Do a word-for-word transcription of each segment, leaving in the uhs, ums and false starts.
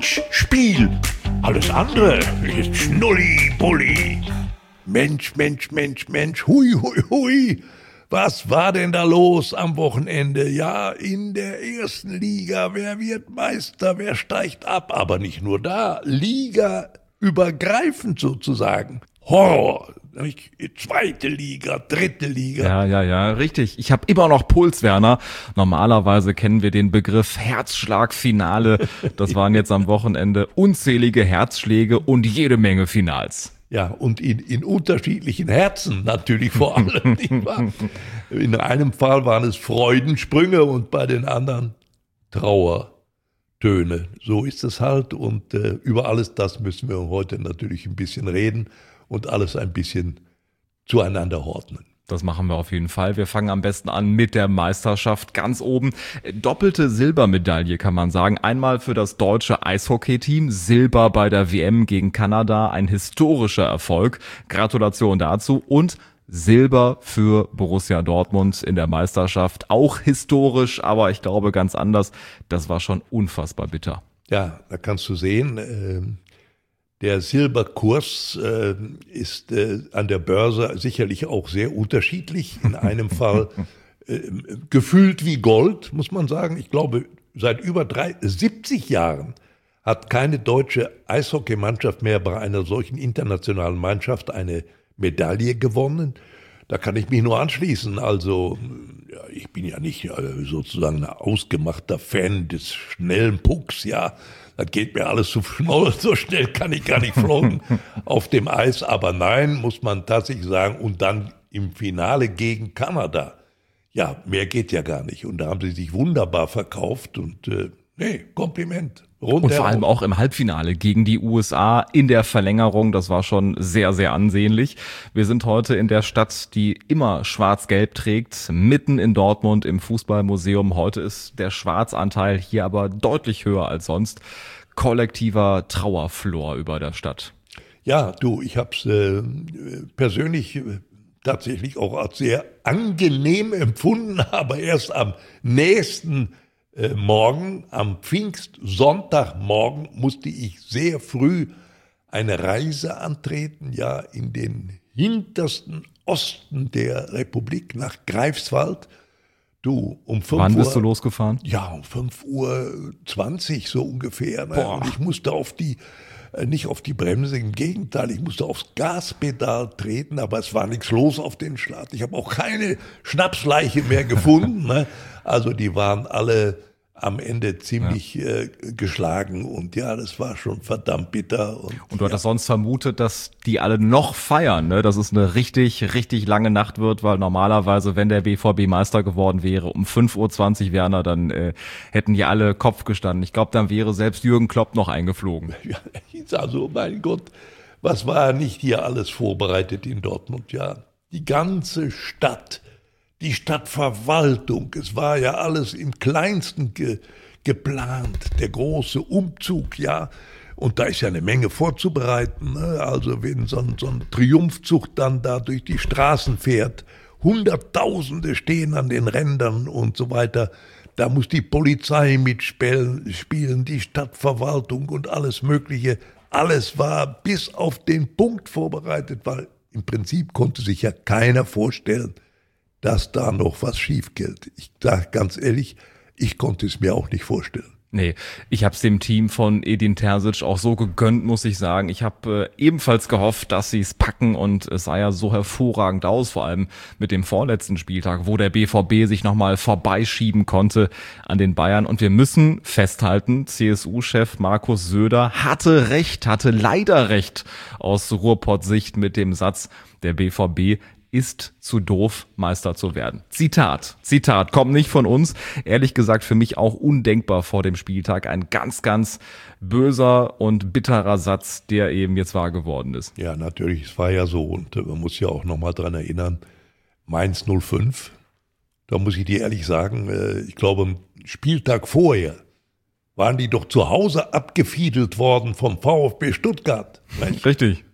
Mensch, Spiel. Alles andere ist Schnulli-Bulli. Mensch, Mensch, Mensch, Mensch, hui, hui, hui. Was war denn da los am Wochenende? Ja, in der ersten Liga, wer wird Meister, wer steigt ab? Aber nicht nur da, Liga übergreifend sozusagen. Horror. Zweite Liga, dritte Liga. Ja, ja, ja, richtig. Ich habe immer noch Puls, Werner. Normalerweise kennen wir den Begriff Herzschlagfinale. Das waren jetzt am Wochenende unzählige Herzschläge und jede Menge Finals. Ja, und in, in unterschiedlichen Herzen natürlich vor allem. Nicht wahr? In einem Fall waren es Freudensprünge und bei den anderen Trauertöne. So ist es halt und äh, über alles das müssen wir heute natürlich ein bisschen reden und alles ein bisschen zueinander ordnen. Das machen wir auf jeden Fall. Wir fangen am besten an mit der Meisterschaft ganz oben. Doppelte Silbermedaille kann man sagen. Einmal für das deutsche Eishockey-Team. Silber bei der W M gegen Kanada. Ein historischer Erfolg. Gratulation dazu. Und Silber für Borussia Dortmund in der Meisterschaft. Auch historisch, aber ich glaube ganz anders. Das war schon unfassbar bitter. Ja, da kannst du sehen, äh der Silberkurs äh, ist äh, an der Börse sicherlich auch sehr unterschiedlich. In einem Fall äh, gefühlt wie Gold, muss man sagen. Ich glaube, seit über drei, siebzig Jahren hat keine deutsche Eishockeymannschaft mehr bei einer solchen internationalen Mannschaft eine Medaille gewonnen. Da kann ich mich nur anschließen. Also, ja, ich bin ja nicht äh, sozusagen ein ausgemachter Fan des schnellen Pucks, ja. Das geht mir alles zu schnell, so schnell kann ich gar nicht flogen auf dem Eis. Aber nein, muss man tatsächlich sagen. Und dann im Finale gegen Kanada. Ja, mehr geht ja gar nicht. Und da haben sie sich wunderbar verkauft. Und äh, nee, Kompliment. Rundherum. Und vor allem auch im Halbfinale gegen die U S A in der Verlängerung. Das war schon sehr, sehr ansehnlich. Wir sind heute in der Stadt, die immer schwarz-gelb trägt, mitten in Dortmund im Fußballmuseum. Heute ist der Schwarzanteil hier aber deutlich höher als sonst. Kollektiver Trauerflor über der Stadt. Ja, du, ich habe es äh, persönlich äh, tatsächlich auch als sehr angenehm empfunden, aber erst am nächsten Äh, morgen, am Pfingstsonntagmorgen, musste ich sehr früh eine Reise antreten, ja, in den hintersten Osten der Republik, nach Greifswald. Du, um fünf Uhr. Wann bist du losgefahren? Ja, um fünf Uhr zwanzig so ungefähr. Ne? Boah. Und ich musste auf die, äh, nicht auf die Bremse, im Gegenteil, ich musste aufs Gaspedal treten, aber es war nichts los auf den Start. Ich habe auch keine Schnapsleiche mehr gefunden. Ne? Also die waren alle am Ende ziemlich ja. äh, geschlagen und ja, das war schon verdammt bitter. Und, und du ja. hattest sonst vermutet, dass die alle noch feiern, ne? Dass es eine richtig, richtig lange Nacht wird, weil normalerweise, wenn der B V B Meister geworden wäre, um fünf Uhr zwanzig, Werner, dann äh, hätten die alle Kopf gestanden. Ich glaube, dann wäre selbst Jürgen Klopp noch eingeflogen. Ja, also mein Gott, was war nicht hier alles vorbereitet in Dortmund, ja. Die ganze Stadt, die Stadtverwaltung, es war ja alles im Kleinsten ge, geplant, der große Umzug, ja, und da ist ja eine Menge vorzubereiten, ne? Also wenn so ein, so ein Triumphzug dann da durch die Straßen fährt, Hunderttausende stehen an den Rändern und so weiter, da muss die Polizei mitspielen, spielen, die Stadtverwaltung und alles Mögliche, alles war bis auf den Punkt vorbereitet, weil im Prinzip konnte sich ja keiner vorstellen, dass da noch was schief geht. Ich sage ganz ehrlich, ich konnte es mir auch nicht vorstellen. Nee, ich habe es dem Team von Edin Terzic auch so gegönnt, muss ich sagen. Ich habe äh, ebenfalls gehofft, dass sie es packen und es sah ja so hervorragend aus, vor allem mit dem vorletzten Spieltag, wo der B V B sich nochmal vorbeischieben konnte an den Bayern. Und wir müssen festhalten, C S U-Chef Markus Söder hatte recht, hatte leider recht aus Ruhrpott-Sicht mit dem Satz, der B V B ist zu doof, Meister zu werden. Zitat, Zitat, kommt nicht von uns. Ehrlich gesagt für mich auch undenkbar vor dem Spieltag. Ein ganz, ganz böser und bitterer Satz, der eben jetzt wahr geworden ist. Ja, natürlich, es war ja so. Und man muss ja auch nochmal dran erinnern, Mainz null fünf, da muss ich dir ehrlich sagen, ich glaube, am Spieltag vorher waren die doch zu Hause abgefiedelt worden vom VfB Stuttgart. Richtig.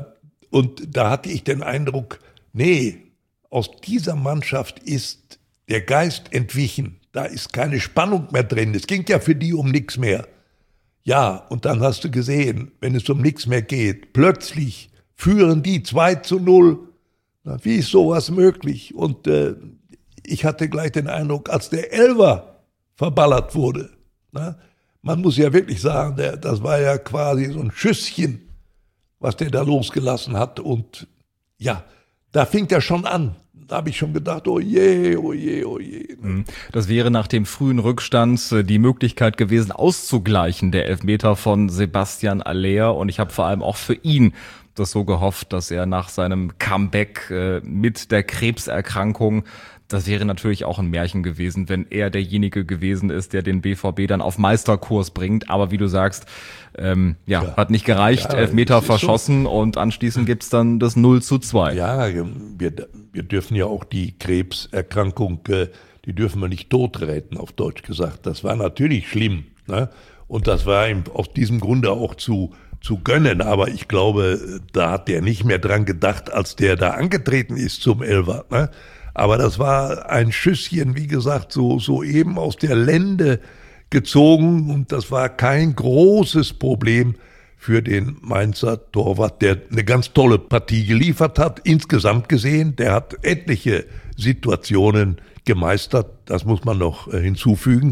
Und da hatte ich den Eindruck, nee, aus dieser Mannschaft ist der Geist entwichen. Da ist keine Spannung mehr drin. Es ging ja für die um nichts mehr. Ja, und dann hast du gesehen, wenn es um nichts mehr geht, plötzlich führen die zwei zu null. Na, wie ist sowas möglich? Und äh, ich hatte gleich den Eindruck, als der Elfer verballert wurde, na, man muss ja wirklich sagen, der, das war ja quasi so ein Schüsschen, was der da losgelassen hat. Und ja, da fing der schon an. Da habe ich schon gedacht, oh je, oh je, oh je. Das wäre nach dem frühen Rückstand die Möglichkeit gewesen, auszugleichen, der Elfmeter von Sebastian Aller. Und ich habe vor allem auch für ihn das so gehofft, dass er nach seinem Comeback äh, mit der Krebserkrankung, das wäre natürlich auch ein Märchen gewesen, wenn er derjenige gewesen ist, der den B V B dann auf Meisterkurs bringt. Aber wie du sagst, ähm, ja, ja, hat nicht gereicht, ja, Elfmeter verschossen so. Und anschließend gibt's dann das null zu zwei. Ja, wir, wir dürfen ja auch die Krebserkrankung, die dürfen wir nicht totreiten, auf Deutsch gesagt. Das war natürlich schlimm, ne? Und das war ihm aus diesem Grunde auch zu zu gönnen, aber ich glaube, da hat der nicht mehr dran gedacht, als der da angetreten ist zum Elfer, ne? Aber das war ein Schüsschen, wie gesagt, so, so eben aus der Lende gezogen und das war kein großes Problem für den Mainzer Torwart, der eine ganz tolle Partie geliefert hat, insgesamt gesehen. Der hat etliche Situationen gemeistert, das muss man noch hinzufügen.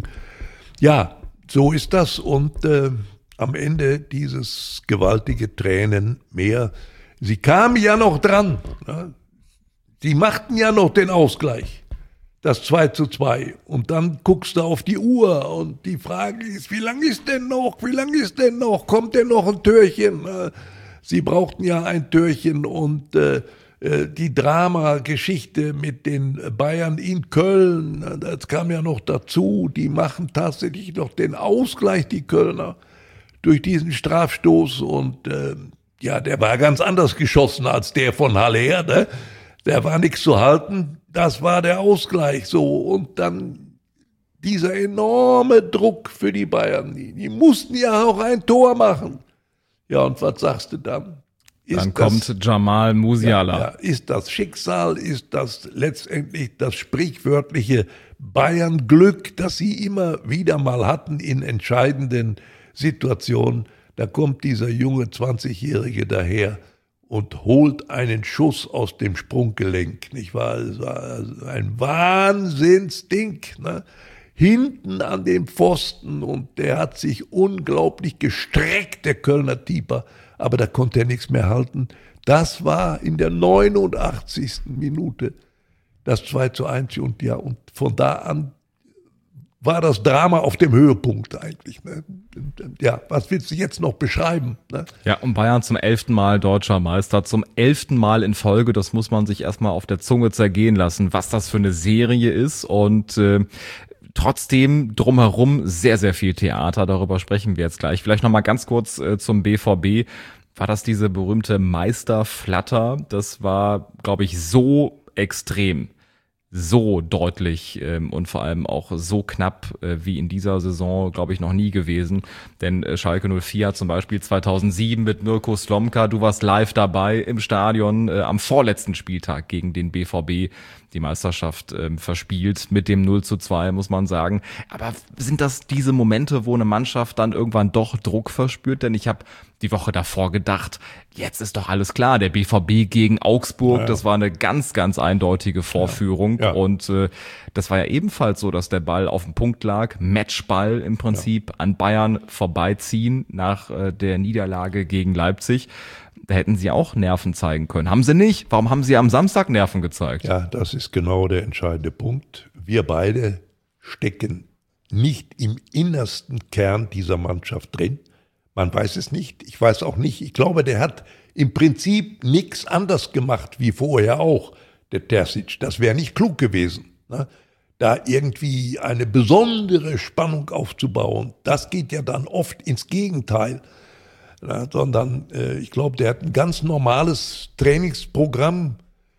Ja, so ist das und äh, am Ende dieses gewaltige Tränenmeer. Sie kamen ja noch dran. Ne? Sie machten ja noch den Ausgleich. Das zwei zu zwei. Und dann guckst du auf die Uhr und die Frage ist, wie lang ist denn noch? Wie lang ist denn noch? Kommt denn noch ein Türchen? Sie brauchten ja ein Türchen und äh, die Drama-Geschichte mit den Bayern in Köln, das kam ja noch dazu. Die machen tatsächlich noch den Ausgleich, die Kölner, durch diesen Strafstoß und äh, ja, der war ganz anders geschossen als der von Haller, ne? Der war nichts zu halten, das war der Ausgleich so und dann dieser enorme Druck für die Bayern, die, die mussten ja auch ein Tor machen. Ja, und was sagst du dann? Ist dann kommt das, Jamal Musiala. Ja, ja, ist das Schicksal, ist das letztendlich das sprichwörtliche Bayern-Glück, das sie immer wieder mal hatten in entscheidenden Situationen? Da kommt dieser junge zwanzigjährige daher und holt einen Schuss aus dem Sprunggelenk, nicht wahr? Es war ein Wahnsinnsding, ne? Hinten an dem Pfosten und der hat sich unglaublich gestreckt, der Kölner Keeper, aber da konnte er nichts mehr halten. Das war in der neunundachtzigsten Minute das zwei zu eins und ja, und von da an war das Drama auf dem Höhepunkt eigentlich. Ne? Ja, was willst du jetzt noch beschreiben? Ne? Ja, und Bayern zum elften Mal deutscher Meister, zum elften Mal in Folge, das muss man sich erstmal auf der Zunge zergehen lassen, was das für eine Serie ist und äh, trotzdem drumherum sehr, sehr viel Theater, darüber sprechen wir jetzt gleich. Vielleicht nochmal ganz kurz äh, zum B V B. War das diese berühmte Meisterflatter? Das war, glaube ich, so extrem. So deutlich ähm, und vor allem auch so knapp äh, wie in dieser Saison, glaube ich, noch nie gewesen. Denn äh, Schalke null vier hat zum Beispiel zweitausendsieben mit Mirko Slomka, du warst live dabei im Stadion äh, am vorletzten Spieltag gegen den B V B die Meisterschaft ähm, verspielt mit dem null zu zwei, muss man sagen. Aber sind das diese Momente, wo eine Mannschaft dann irgendwann doch Druck verspürt? Denn ich habe die Woche davor gedacht, jetzt ist doch alles klar, der B V B gegen Augsburg, ja, ja. Das war eine ganz, ganz eindeutige Vorführung. Ja, ja. Und äh, das war ja ebenfalls so, dass der Ball auf dem Punkt lag, Matchball im Prinzip, ja, an Bayern vorbeiziehen nach äh, der Niederlage gegen Leipzig. Da hätten sie auch Nerven zeigen können. Haben sie nicht. Warum haben sie am Samstag Nerven gezeigt? Ja, das ist genau der entscheidende Punkt. Wir beide stecken nicht im innersten Kern dieser Mannschaft drin. Man weiß es nicht. Ich weiß auch nicht. Ich glaube, der hat im Prinzip nichts anders gemacht wie vorher auch, der Terzic. Das wäre nicht klug gewesen, ne? Da irgendwie eine besondere Spannung aufzubauen. Das geht ja dann oft ins Gegenteil. Ja, sondern äh, ich glaube, der hat ein ganz normales Trainingsprogramm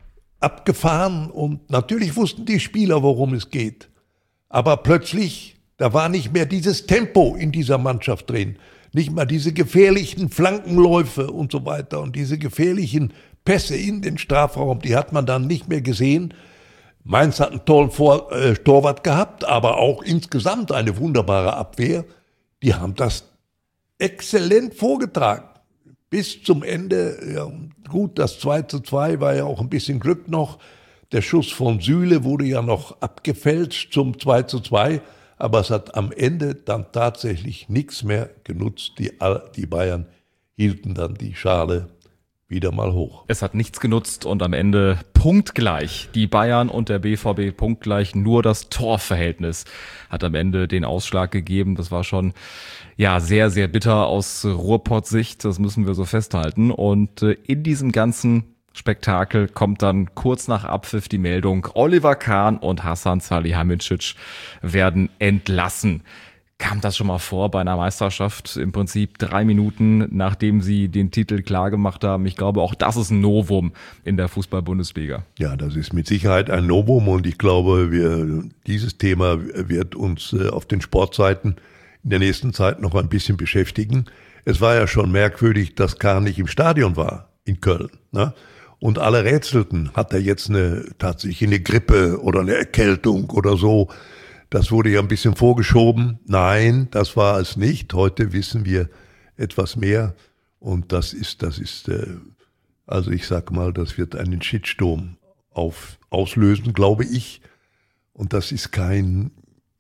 abgefahren und natürlich wussten die Spieler, worum es geht. Aber plötzlich, da war nicht mehr dieses Tempo in dieser Mannschaft drin, nicht mal diese gefährlichen Flankenläufe und so weiter und diese gefährlichen Pässe in den Strafraum, die hat man dann nicht mehr gesehen. Mainz hat einen tollen Vor- äh, Torwart gehabt, aber auch insgesamt eine wunderbare Abwehr. Die haben das exzellent vorgetragen. Bis zum Ende, ja, gut, das zwei zu zwei war ja auch ein bisschen Glück noch. Der Schuss von Süle wurde ja noch abgefälscht zum zwei zu zwei, aber es hat am Ende dann tatsächlich nichts mehr genutzt. Die, die Bayern hielten dann die Schale wieder mal hoch. Es hat nichts genutzt und am Ende punktgleich. Die Bayern und der B V B punktgleich. Nur das Torverhältnis hat am Ende den Ausschlag gegeben. Das war schon ja sehr, sehr bitter aus Ruhrpott-Sicht. Das müssen wir so festhalten. Und in diesem ganzen Spektakel kommt dann kurz nach Abpfiff die Meldung, Oliver Kahn und Hasan Salihamidzic werden entlassen. Kam das schon mal vor bei einer Meisterschaft, im Prinzip drei Minuten, nachdem sie den Titel klar gemacht haben? Ich glaube, auch das ist ein Novum in der Fußball-Bundesliga. Ja, das ist mit Sicherheit ein Novum und ich glaube, wir, dieses Thema wird uns auf den Sportseiten in der nächsten Zeit noch ein bisschen beschäftigen. Es war ja schon merkwürdig, dass Kahn nicht im Stadion war, in Köln, ne? Und alle rätselten, hat er jetzt eine tatsächlich eine Grippe oder eine Erkältung oder so? Das wurde ja ein bisschen vorgeschoben. Nein, das war es nicht. Heute wissen wir etwas mehr. Und das ist, das ist, äh, also ich sag mal, das wird einen Shitstorm auf, auslösen, glaube ich. Und das ist kein,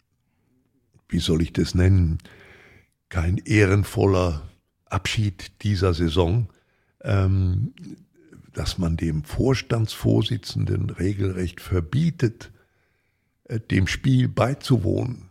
wie soll ich das nennen, kein ehrenvoller Abschied dieser Saison, ähm, dass man dem Vorstandsvorsitzenden regelrecht verbietet, dem Spiel beizuwohnen.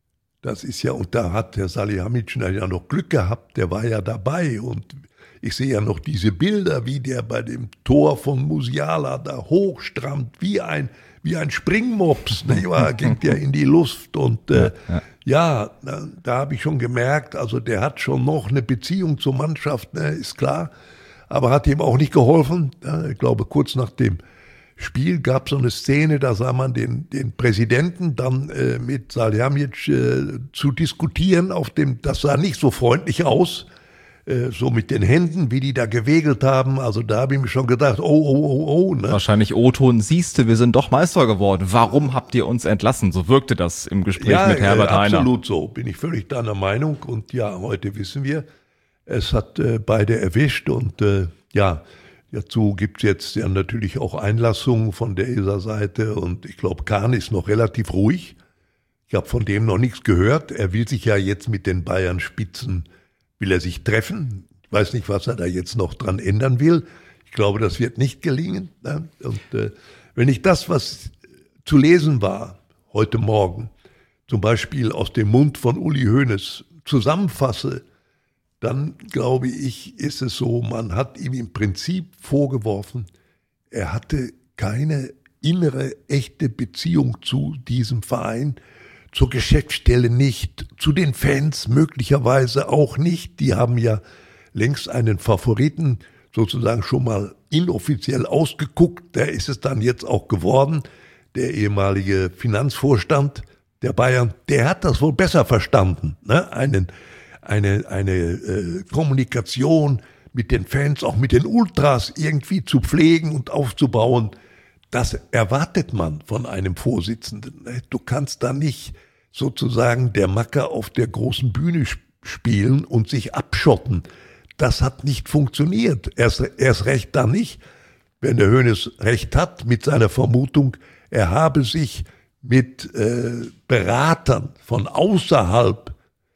Das ist ja, und da hat der Salihamidzic ja noch Glück gehabt, der war ja dabei und ich sehe ja noch diese Bilder, wie der bei dem Tor von Musiala da hochstrammt, wie ein, wie ein Springmops, nicht wahr? Ging der in die Luft und äh, ja, ja da, da habe ich schon gemerkt, also der hat schon noch eine Beziehung zur Mannschaft, ne, ist klar, aber hat ihm auch nicht geholfen. Ja, ich glaube, kurz nach dem Spiel gab es so eine Szene, da sah man den, den Präsidenten dann äh, mit Salihamidzic äh, zu diskutieren. Auf dem, das sah nicht so freundlich aus, äh, so mit den Händen, wie die da gewegelt haben. Also da habe ich mir schon gedacht, oh, oh, oh, oh. Ne? Wahrscheinlich O-Ton, siehste, wir sind doch Meister geworden. Warum habt ihr uns entlassen? So wirkte das im Gespräch ja, mit Herbert äh, Hainer. Absolut so, bin ich völlig deiner Meinung. Und ja, heute wissen wir, es hat äh, beide erwischt und äh, ja, dazu gibt's jetzt ja natürlich auch Einlassungen von der E S A-Seite und ich glaube, Kahn ist noch relativ ruhig. Ich habe von dem noch nichts gehört. Er will sich ja jetzt mit den Bayern-Spitzen, will er sich treffen. Ich weiß nicht, was er da jetzt noch dran ändern will. Ich glaube, das wird nicht gelingen. Ne? Und äh, wenn ich das, was zu lesen war heute Morgen, zum Beispiel aus dem Mund von Uli Hoeneß, zusammenfasse, dann glaube ich, ist es so, man hat ihm im Prinzip vorgeworfen, er hatte keine innere, echte Beziehung zu diesem Verein, zur Geschäftsstelle nicht, zu den Fans möglicherweise auch nicht. Die haben ja längst einen Favoriten sozusagen schon mal inoffiziell ausgeguckt. Der ist es dann jetzt auch geworden, der ehemalige Finanzvorstand der Bayern. Der hat das wohl besser verstanden, ne? Einen eine eine äh, Kommunikation mit den Fans, auch mit den Ultras irgendwie zu pflegen und aufzubauen, das erwartet man von einem Vorsitzenden. Du kannst da nicht sozusagen der Macker auf der großen Bühne spielen und sich abschotten. Das hat nicht funktioniert. Erst, erst recht da nicht, wenn der Hoeneß recht hat mit seiner Vermutung, er habe sich mit äh, Beratern von außerhalb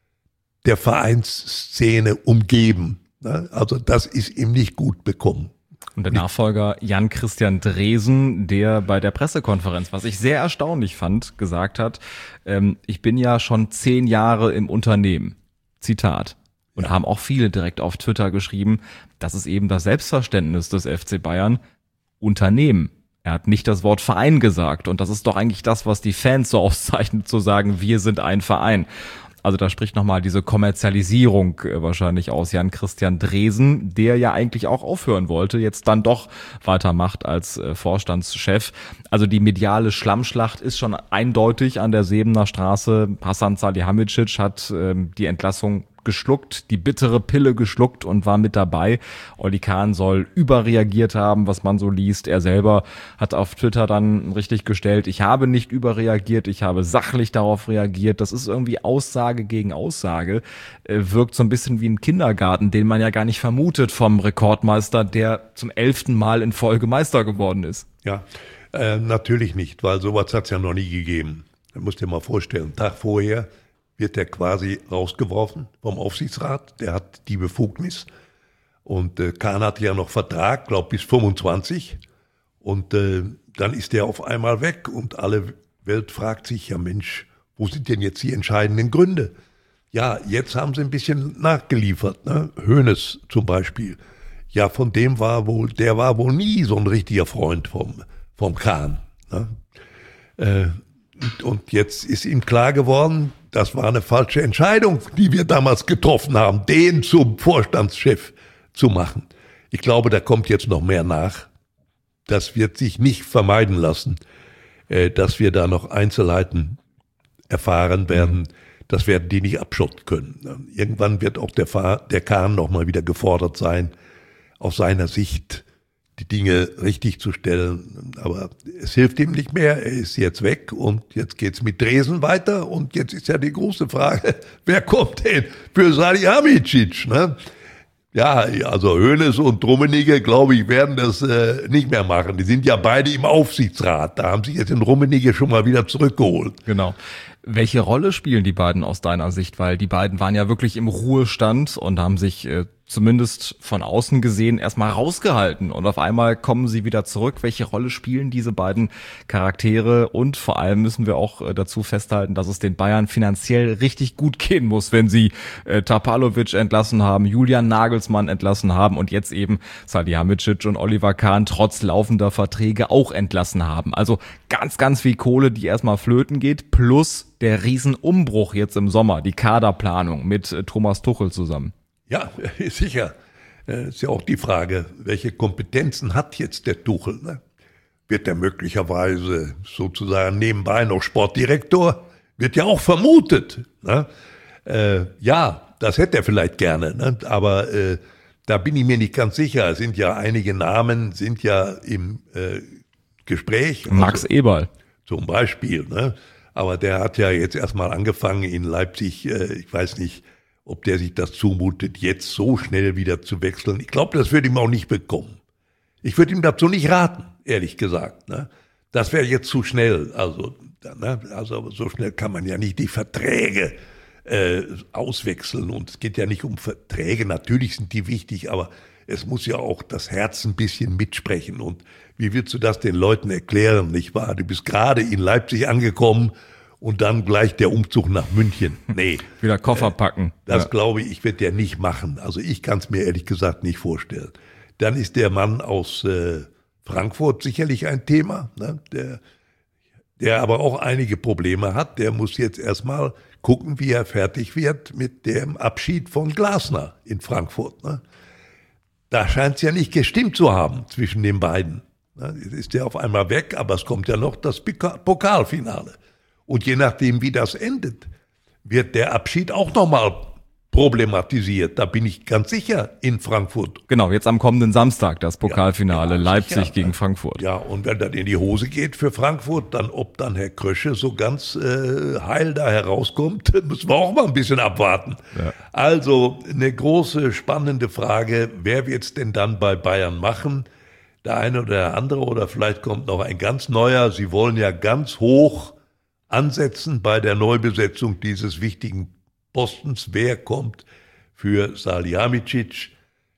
der Vereinsszene umgeben. Also das ist ihm nicht gut bekommen. Und der Nachfolger Jan-Christian Dresen, der bei der Pressekonferenz, was ich sehr erstaunlich fand, gesagt hat, ähm, ich bin ja schon zehn Jahre im Unternehmen. Zitat. Und ja. Haben auch viele direkt auf Twitter geschrieben, das ist eben das Selbstverständnis des F C Bayern, Unternehmen. Er hat nicht das Wort Verein gesagt. Und das ist doch eigentlich das, was die Fans so auszeichnet, zu sagen, wir sind ein Verein. Also da spricht nochmal diese Kommerzialisierung wahrscheinlich aus. Jan-Christian Dresen, der ja eigentlich auch aufhören wollte, jetzt dann doch weitermacht als Vorstandschef. Also die mediale Schlammschlacht ist schon eindeutig an der Sebener Straße. Hasan Salihamidzic hat ähm, die Entlassung geschluckt, die bittere Pille geschluckt und war mit dabei. Oli Kahn soll überreagiert haben, was man so liest. Er selber hat auf Twitter dann richtig gestellt, ich habe nicht überreagiert, ich habe sachlich darauf reagiert. Das ist irgendwie Aussage gegen Aussage. Äh, wirkt so ein bisschen wie ein Kindergarten, den man ja gar nicht vermutet vom Rekordmeister, der zum elften Mal in Folge Meister geworden ist. Ja, äh, natürlich nicht, weil sowas hat es ja noch nie gegeben. Du musst dir mal vorstellen, einen Tag vorher wird er quasi rausgeworfen vom Aufsichtsrat. Der hat die Befugnis. Und äh, Kahn hatte ja noch Vertrag, glaube bis fünfundzwanzig. Und äh, dann ist der auf einmal weg. Und alle Welt fragt sich, ja Mensch, wo sind denn jetzt die entscheidenden Gründe? Ja, jetzt haben sie ein bisschen nachgeliefert. Ne? Hoeneß zum Beispiel. Ja, von dem war wohl, der war wohl nie so ein richtiger Freund vom, vom Kahn. Ne? Äh, und jetzt ist ihm klar geworden, das war eine falsche Entscheidung, die wir damals getroffen haben, den zum Vorstandschef zu machen. Ich glaube, da kommt jetzt noch mehr nach. Das wird sich nicht vermeiden lassen, äh, dass wir da noch Einzelheiten erfahren werden. Das werden die nicht abschotten können. Irgendwann wird auch der, Fahr- der Kahn noch mal wieder gefordert sein, aus seiner Sicht die Dinge richtig zu stellen. Aber es hilft ihm nicht mehr. Er ist jetzt weg und jetzt geht's mit Dresen weiter. Und jetzt ist ja die große Frage, wer kommt denn für Salihamidzic? Ne? Ja, also Hoeneß und Rummenigge, glaube ich, werden das äh, nicht mehr machen. Die sind ja beide im Aufsichtsrat. Da haben sich jetzt in Rummenigge schon mal wieder zurückgeholt. Genau. Welche Rolle spielen die beiden aus deiner Sicht? Weil die beiden waren ja wirklich im Ruhestand und haben sich äh, zumindest von außen gesehen erstmal rausgehalten. Und auf einmal kommen sie wieder zurück. Welche Rolle spielen diese beiden Charaktere? Und vor allem müssen wir auch äh, dazu festhalten, dass es den Bayern finanziell richtig gut gehen muss, wenn sie äh, Tapalovic entlassen haben, Julian Nagelsmann entlassen haben und jetzt eben Salihamidzic und Oliver Kahn trotz laufender Verträge auch entlassen haben. Also ganz, ganz viel Kohle, die erstmal flöten geht, plus der Riesenumbruch jetzt im Sommer, die Kaderplanung mit äh, Thomas Tuchel zusammen. Ja, sicher. Ist ja auch die Frage, welche Kompetenzen hat jetzt der Tuchel? Ne? Wird er möglicherweise sozusagen nebenbei noch Sportdirektor? Wird ja auch vermutet. Ne? Äh, ja, das hätte er vielleicht gerne, ne? Aber äh, da bin ich mir nicht ganz sicher. Es sind ja einige Namen, sind ja im äh, Gespräch. Max also, Eberl. Zum Beispiel. Ne? Aber der hat ja jetzt erstmal angefangen in Leipzig, äh, ich weiß nicht, ob der sich das zumutet, jetzt so schnell wieder zu wechseln. Ich glaube, das würde ihm auch nicht bekommen. Ich würde ihm dazu nicht raten, ehrlich gesagt. Ne? Das wäre jetzt zu schnell. Also, ne? also so schnell kann man ja nicht die Verträge äh, auswechseln. Und es geht ja nicht um Verträge. Natürlich sind die wichtig, aber es muss ja auch das Herz ein bisschen mitsprechen. Und wie willst du das den Leuten erklären, nicht wahr? Du bist gerade in Leipzig angekommen und dann gleich der Umzug nach München. Nee. Wieder Koffer packen. Äh, das ja. glaube ich, wird der nicht machen. Also ich kann es mir ehrlich gesagt nicht vorstellen. Dann ist der Mann aus äh, Frankfurt sicherlich ein Thema, ne? der, der aber auch einige Probleme hat. Der muss jetzt erstmal gucken, wie er fertig wird mit dem Abschied von Glasner in Frankfurt. Ne? Da scheint es ja nicht gestimmt zu haben zwischen den beiden. Ne? Jetzt ist der auf einmal weg, aber es kommt ja noch das Pokalfinale. Und je nachdem, wie das endet, wird der Abschied auch nochmal problematisiert. Da bin ich ganz sicher in Frankfurt. Genau, jetzt am kommenden Samstag das Pokalfinale, ja, Leipzig sicher. gegen Frankfurt. Ja, und wenn das in die Hose geht für Frankfurt, dann ob dann Herr Krösche so ganz äh, heil da herauskommt, müssen wir auch mal ein bisschen abwarten. Ja. Also eine große, spannende Frage, wer wird es denn dann bei Bayern machen? Der eine oder der andere oder vielleicht kommt noch ein ganz neuer. Sie wollen ja ganz hoch ansetzen bei der Neubesetzung dieses wichtigen Postens. Wer kommt für Salihamidzic?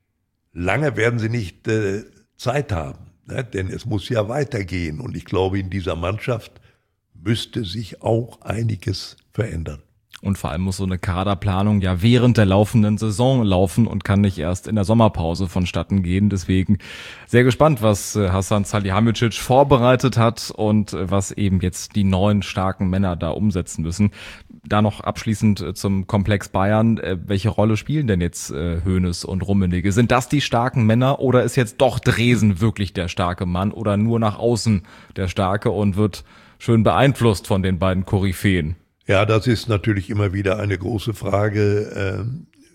Lange werden sie nicht äh, Zeit haben, ne? Denn es muss ja weitergehen. Und ich glaube, in dieser Mannschaft müsste sich auch einiges verändern. Und vor allem muss so eine Kaderplanung ja während der laufenden Saison laufen und kann nicht erst in der Sommerpause vonstatten gehen. Deswegen sehr gespannt, was Hasan Salihamidzic vorbereitet hat und was eben jetzt die neuen starken Männer da umsetzen müssen. Da noch abschließend zum Komplex Bayern. Welche Rolle spielen denn jetzt Hoeneß und Rummenigge? Sind das die starken Männer oder ist jetzt doch Dresen wirklich der starke Mann oder nur nach außen der Starke und wird schön beeinflusst von den beiden Koryphäen? Ja, das ist natürlich immer wieder eine große Frage.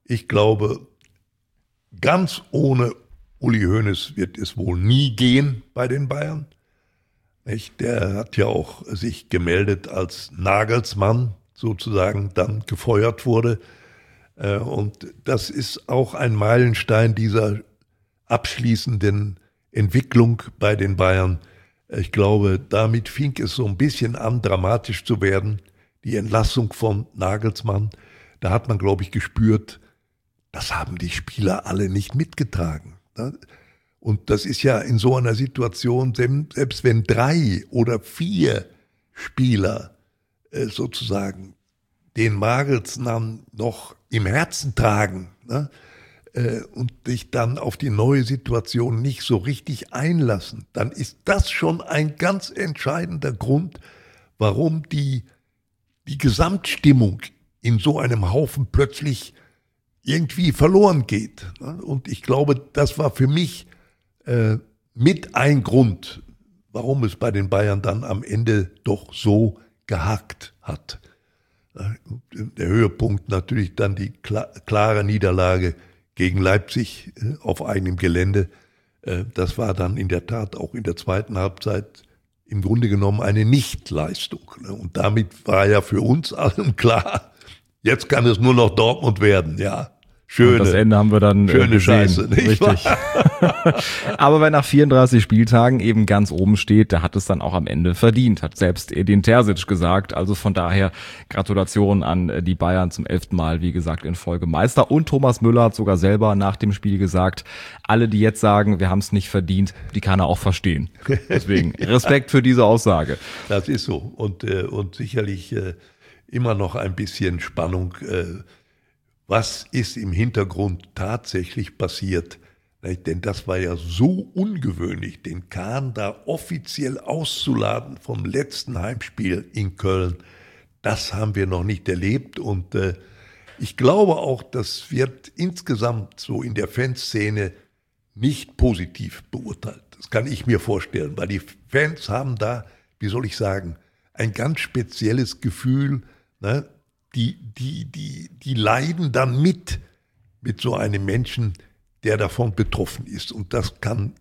Ich glaube, ganz ohne Uli Hoeneß wird es wohl nie gehen bei den Bayern. Nicht? Der hat ja auch sich gemeldet, als Nagelsmann sozusagen dann gefeuert wurde. Und das ist auch ein Meilenstein dieser abschließenden Entwicklung bei den Bayern. Ich glaube, damit fing es so ein bisschen an, dramatisch zu werden. Die Entlassung von Nagelsmann, da hat man, glaube ich, gespürt, das haben die Spieler alle nicht mitgetragen. Und das ist ja in so einer Situation, selbst wenn drei oder vier Spieler sozusagen den Nagelsmann noch im Herzen tragen, ne, und sich dann auf die neue Situation nicht so richtig einlassen, dann ist das schon ein ganz entscheidender Grund, warum die, die Gesamtstimmung in so einem Haufen plötzlich irgendwie verloren geht. Und ich glaube, das war für mich äh, mit ein Grund, warum es bei den Bayern dann am Ende doch so gehakt hat. Der Höhepunkt natürlich dann die klare Niederlage gegen Leipzig auf eigenem Gelände. Das war dann in der Tat auch in der zweiten Halbzeit im Grunde genommen eine Nichtleistung. Und damit war ja für uns allen klar, jetzt kann es nur noch Dortmund werden, ja. Schöne, und das Ende haben wir dann schöne gesehen. Scheiße, nicht Richtig. Aber wer nach vierunddreißig Spieltagen eben ganz oben steht, der hat es dann auch am Ende verdient, hat selbst Edin Terzic gesagt. Also von daher Gratulation an die Bayern zum elften Mal, wie gesagt, in Folge Meister. Und Thomas Müller hat sogar selber nach dem Spiel gesagt, alle, die jetzt sagen, wir haben es nicht verdient, die kann er auch verstehen. Deswegen Respekt für diese Aussage. Das ist so. Und, äh, und sicherlich äh, immer noch ein bisschen Spannung. Äh, Was ist im Hintergrund tatsächlich passiert? Denn das war ja so ungewöhnlich, den Kahn da offiziell auszuladen vom letzten Heimspiel in Köln. Das haben wir noch nicht erlebt. Und äh, ich glaube auch, das wird insgesamt so in der Fanszene nicht positiv beurteilt. Das kann ich mir vorstellen, weil die Fans haben da, wie soll ich sagen, ein ganz spezielles Gefühl, ne? Die, die, die, die leiden dann mit, mit so einem Menschen, der davon betroffen ist. Und das kann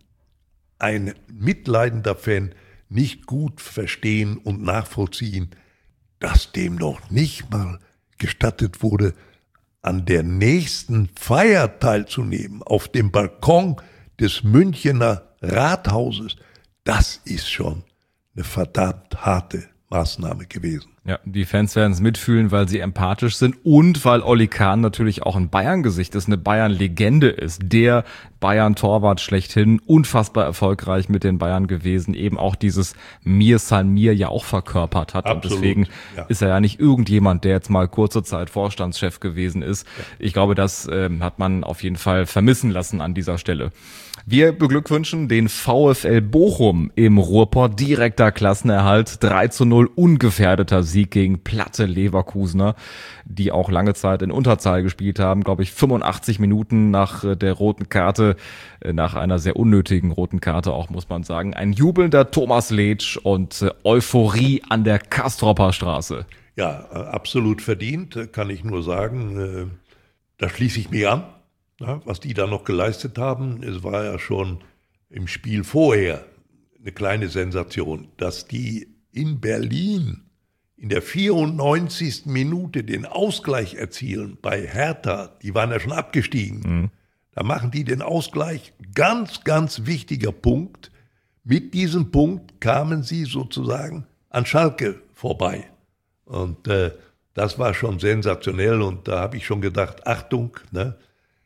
ein mitleidender Fan nicht gut verstehen und nachvollziehen, dass dem noch nicht mal gestattet wurde, an der nächsten Feier teilzunehmen, auf dem Balkon des Münchener Rathauses. Das ist schon eine verdammt harte Maßnahme gewesen. Ja, die Fans werden es mitfühlen, weil sie empathisch sind und weil Oli Kahn natürlich auch ein Bayern-Gesicht ist, eine Bayern-Legende ist, der Bayern-Torwart schlechthin, unfassbar erfolgreich mit den Bayern gewesen, eben auch dieses Mir San Mir ja auch verkörpert hat. Absolut, und deswegen ja. ist er ja nicht irgendjemand, der jetzt mal kurze Zeit Vorstandschef gewesen ist. Ja. Ich glaube, das äh, hat man auf jeden Fall vermissen lassen an dieser Stelle. Wir beglückwünschen den VfL Bochum im Ruhrpott, direkter Klassenerhalt, drei zu null, ungefährdeter Sieg gegen platte Leverkusener, die auch lange Zeit in Unterzahl gespielt haben, glaube ich fünfundachtzig Minuten nach der roten Karte, nach einer sehr unnötigen roten Karte auch, muss man sagen. Ein jubelnder Thomas Letsch und Euphorie an der Castropper Straße. Ja, absolut verdient, kann ich nur sagen. Da schließe ich mich an. Ja, was die da noch geleistet haben, es war ja schon im Spiel vorher eine kleine Sensation, dass die in Berlin in der vierundneunzigsten Minute den Ausgleich erzielen bei Hertha, die waren ja schon abgestiegen. Mhm. Da machen die den Ausgleich, ganz, ganz wichtiger Punkt. Mit diesem Punkt kamen sie sozusagen an Schalke vorbei. Und äh, das war schon sensationell und da habe ich schon gedacht, Achtung, ne?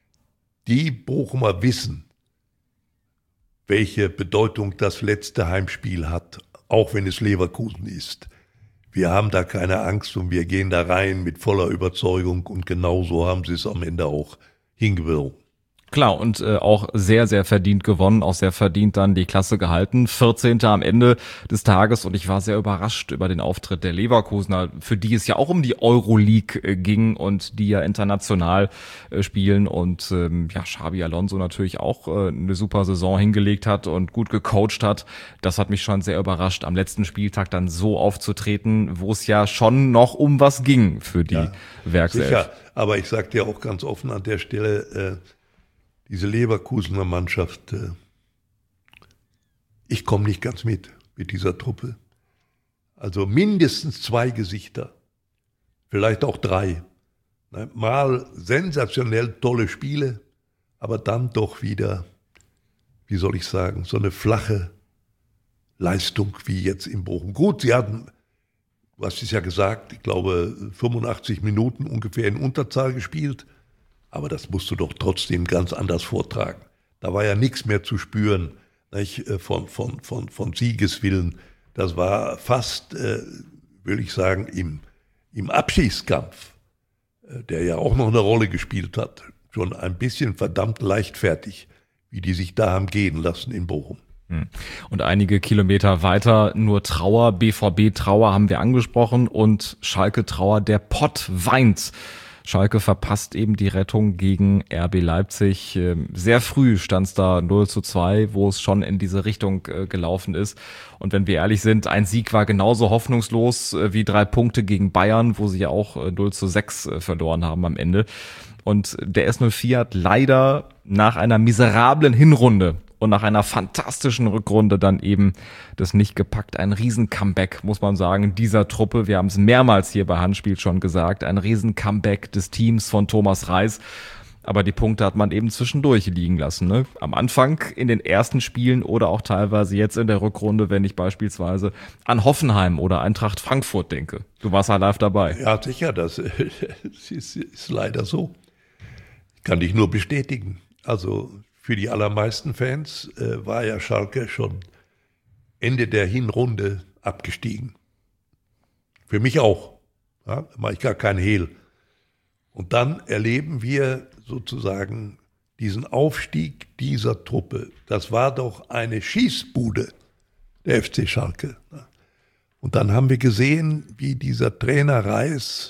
Die Bochumer wissen, welche Bedeutung das letzte Heimspiel hat, auch wenn es Leverkusen ist. Wir haben da keine Angst und wir gehen da rein mit voller Überzeugung und genauso haben sie es am Ende auch hingebekommen. Klar, und äh, auch sehr, sehr verdient gewonnen, auch sehr verdient dann die Klasse gehalten. vierzehnter am Ende des Tages, und ich war sehr überrascht über den Auftritt der Leverkusener, für die es ja auch um die Euroleague äh, ging und die ja international äh, spielen, und ähm, ja, Xabi Alonso natürlich auch äh, eine super Saison hingelegt hat und gut gecoacht hat. Das hat mich schon sehr überrascht, am letzten Spieltag dann so aufzutreten, wo es ja schon noch um was ging für die ja, Werkself. Sicher, aber ich sage dir auch ganz offen an der Stelle, äh, diese Leverkusener Mannschaft, äh, ich komme nicht ganz mit, mit dieser Truppe. Also mindestens zwei Gesichter, vielleicht auch drei. Mal sensationell tolle Spiele, aber dann doch wieder, wie soll ich sagen, so eine flache Leistung wie jetzt in Bochum. Gut, sie hatten, du hast es ja gesagt, ich glaube fünfundachtzig Minuten ungefähr in Unterzahl gespielt. Aber das musst du doch trotzdem ganz anders vortragen. Da war ja nichts mehr zu spüren, nicht, von, von, von, von Siegeswillen. Das war fast, äh, will ich sagen, im, im Abschiedskampf, äh, der ja auch noch eine Rolle gespielt hat, schon ein bisschen verdammt leichtfertig, wie die sich da haben gehen lassen in Bochum. Und einige Kilometer weiter nur Trauer, B V B-Trauer haben wir angesprochen, und Schalke-Trauer, der Pott weint. Schalke verpasst eben die Rettung gegen R B Leipzig. Sehr früh stand es da null zu zwei, wo es schon in diese Richtung gelaufen ist. Und wenn wir ehrlich sind, ein Sieg war genauso hoffnungslos wie drei Punkte gegen Bayern, wo sie ja auch null zu sechs verloren haben am Ende. Und der S null vier hat leider nach einer miserablen Hinrunde und nach einer fantastischen Rückrunde dann eben das nicht gepackt. Ein Riesen-Comeback, muss man sagen, dieser Truppe. Wir haben es mehrmals hier bei Handspiel schon gesagt. Ein Riesen-Comeback des Teams von Thomas Reis. Aber die Punkte hat man eben zwischendurch liegen lassen. Ne? Am Anfang in den ersten Spielen oder auch teilweise jetzt in der Rückrunde, wenn ich beispielsweise an Hoffenheim oder Eintracht Frankfurt denke. Du warst ja live dabei. Ja, sicher, das ist, ist leider so. Ich kann dich nur bestätigen. Also für die allermeisten Fans äh, war ja Schalke schon Ende der Hinrunde abgestiegen. Für mich auch. Ja, da mache ich gar keinen Hehl. Und dann erleben wir sozusagen diesen Aufstieg dieser Truppe. Das war doch eine Schießbude, der F C Schalke. Und dann haben wir gesehen, wie dieser Trainer Reis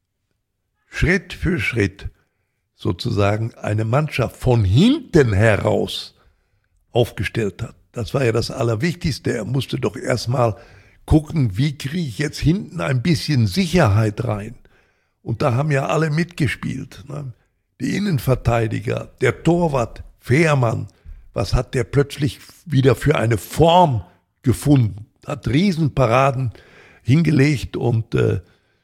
Schritt für Schritt sozusagen eine Mannschaft von hinten heraus aufgestellt hat. Das war ja das Allerwichtigste. Er musste doch erstmal gucken, wie kriege ich jetzt hinten ein bisschen Sicherheit rein. Und da haben ja alle mitgespielt. Ne? Die Innenverteidiger, der Torwart, Fährmann, was hat der plötzlich wieder für eine Form gefunden? Hat Riesenparaden hingelegt, und äh,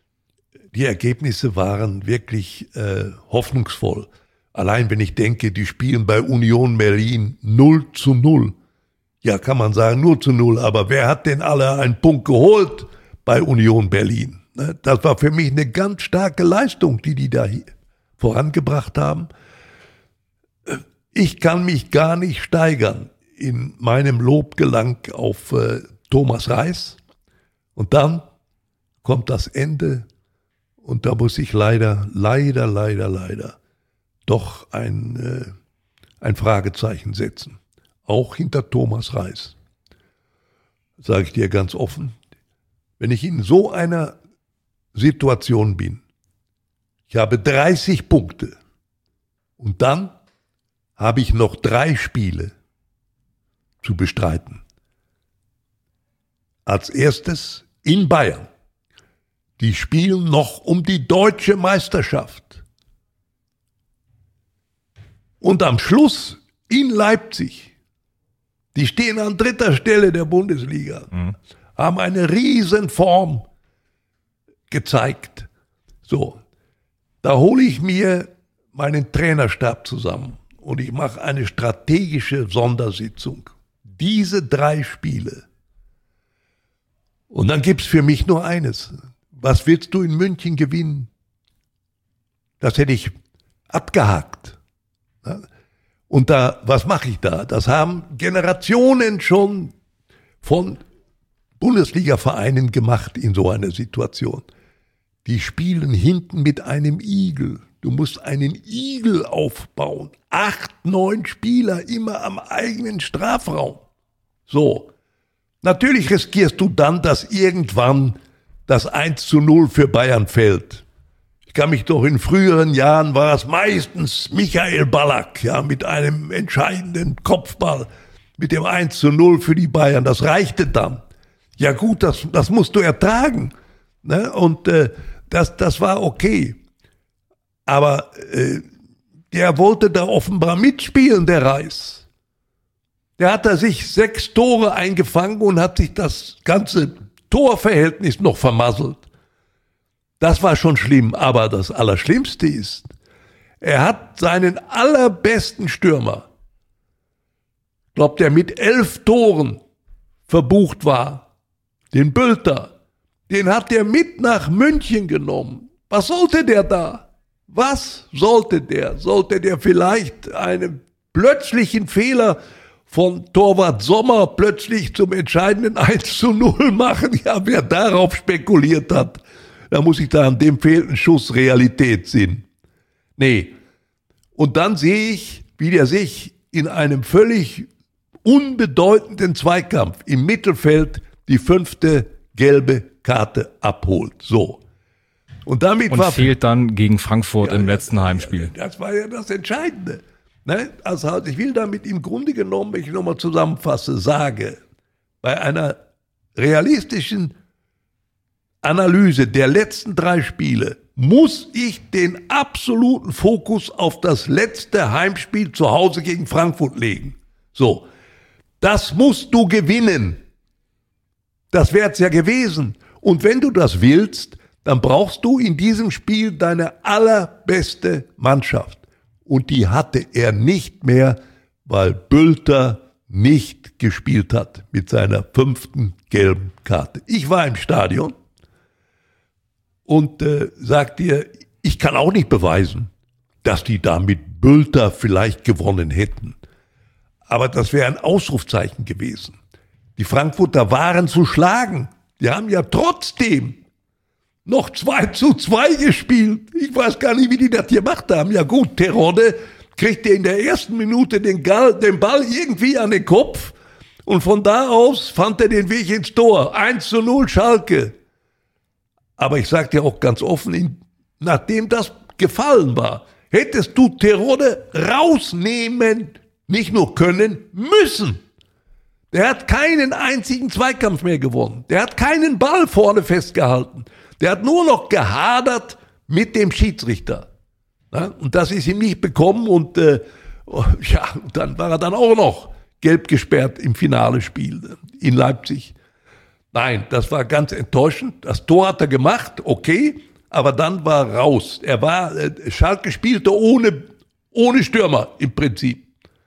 die Ergebnisse waren wirklich äh, hoffnungsvoll. Allein wenn ich denke, die spielen bei Union Berlin null zu null. Ja, kann man sagen, null zu null, aber wer hat denn alle einen Punkt geholt bei Union Berlin? Das war für mich eine ganz starke Leistung, die die da vorangebracht haben. Ich kann mich gar nicht steigern in meinem Lobgelang auf äh, Thomas Reis. Und dann kommt das Ende. Und da muss ich leider, leider, leider, leider doch ein, äh, ein Fragezeichen setzen. Auch hinter Thomas Reis. Sage ich dir ganz offen. Wenn ich in so einer Situation bin, ich habe dreißig Punkte und dann habe ich noch drei Spiele zu bestreiten. Als erstes in Bayern. Die spielen noch um die deutsche Meisterschaft. Und am Schluss in Leipzig, die stehen an dritter Stelle der Bundesliga, mhm. haben eine Riesenform gezeigt. So, da hole ich mir meinen Trainerstab zusammen und ich mache eine strategische Sondersitzung. Diese drei Spiele. Und dann gibt es für mich nur eines. Was willst du in München gewinnen? Das hätte ich abgehakt. Und da, was mache ich da? Das haben Generationen schon von Bundesliga-Vereinen gemacht in so einer Situation. die spielen hinten mit einem Igel. Du musst einen Igel aufbauen. Acht, neun Spieler immer am eigenen Strafraum. So. Natürlich riskierst du dann, dass irgendwann das eins zu null für Bayern fällt. Ich kann mich doch in früheren Jahren war es meistens Michael Ballack, ja, mit einem entscheidenden Kopfball, mit dem eins zu null für die Bayern. Das reichte dann. Ja gut, das, das musst du ertragen. Ne? Und äh, das, das war okay. Aber äh, der wollte da offenbar mitspielen, der Reis. Der hat da sich sechs Tore eingefangen und hat sich das ganze Torverhältnis noch vermasselt. Das war schon schlimm, aber das Allerschlimmste ist, er hat seinen allerbesten Stürmer, glaubt er mit elf Toren verbucht war, den Bülter, den hat er mit nach München genommen. Was sollte der da? Was sollte der? Sollte der vielleicht einen plötzlichen Fehler von Torwart Sommer plötzlich zum entscheidenden eins zu null machen? Ja, wer darauf spekuliert hat, da muss ich da an dem fehlenden Schuss Realität sehen. Nee. Und dann sehe ich, wie der sich in einem völlig unbedeutenden Zweikampf im Mittelfeld die fünfte gelbe Karte abholt. So. Und damit und war fehlt dann gegen Frankfurt ja, im letzten Heimspiel. Das war ja das Entscheidende. Ne? Also ich will damit im Grunde genommen, wenn ich nochmal zusammenfasse, sage, bei einer realistischen Analyse der letzten drei Spiele muss ich den absoluten Fokus auf das letzte Heimspiel zu Hause gegen Frankfurt legen. So, das musst du gewinnen. Das wäre es ja gewesen. Und wenn du das willst, dann brauchst du in diesem Spiel deine allerbeste Mannschaft. Und die hatte er nicht mehr, weil Bülter nicht gespielt hat mit seiner fünften gelben Karte. Ich war im Stadion und äh, sag dir, ich kann auch nicht beweisen, dass die da mit Bülter vielleicht gewonnen hätten. Aber das wäre ein Ausrufzeichen gewesen. Die Frankfurter waren zu schlagen. Die haben ja trotzdem noch zwei zu zwei gespielt. Ich weiß gar nicht, wie die das gemacht haben. Ja gut, Terodde kriegte in der ersten Minute den, Gall, den Ball irgendwie an den Kopf und von da aus fand er den Weg ins Tor. eins zu null Schalke. Aber ich sag dir auch ganz offen, nachdem das gefallen war, hättest du Terodde rausnehmen, nicht nur können, müssen. Der hat keinen einzigen Zweikampf mehr gewonnen. Der hat keinen Ball vorne festgehalten. Der hat nur noch gehadert mit dem Schiedsrichter. Ja, und das ist ihm nicht bekommen. Und äh, ja, dann war er dann auch noch gelb gesperrt im Finale-Spiel in Leipzig. Nein, das war ganz enttäuschend. Das Tor hat er gemacht, okay, aber dann war er raus. Er war, äh, Schalke spielte ohne, ohne Stürmer im Prinzip.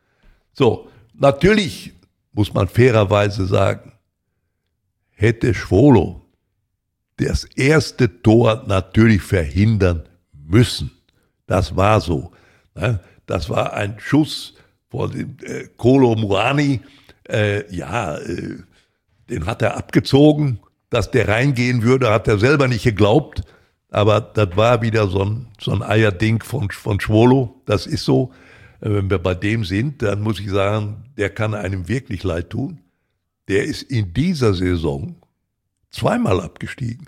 So, natürlich muss man fairerweise sagen, hätte Schwolo das erste Tor natürlich verhindern müssen. Das war so. Das war ein Schuss von dem äh, Kolo Muani. Äh, ja, äh, den hat er abgezogen. Dass der reingehen würde, hat er selber nicht geglaubt. Aber das war wieder so ein, so ein Eierding von, von Schwolo. Das ist so. Wenn wir bei dem sind, dann muss ich sagen, der kann einem wirklich leid tun. Der ist in dieser Saison zweimal abgestiegen.